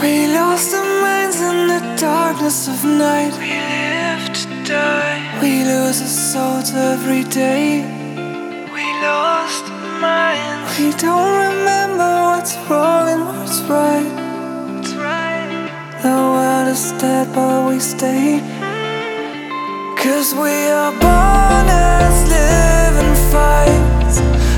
We lost our minds in the darkness of night. We live to die. We lose our souls every day. We lost our minds. We don't remember what's wrong and what's right. The world is dead but we stay. 'Cause we are born as living fights.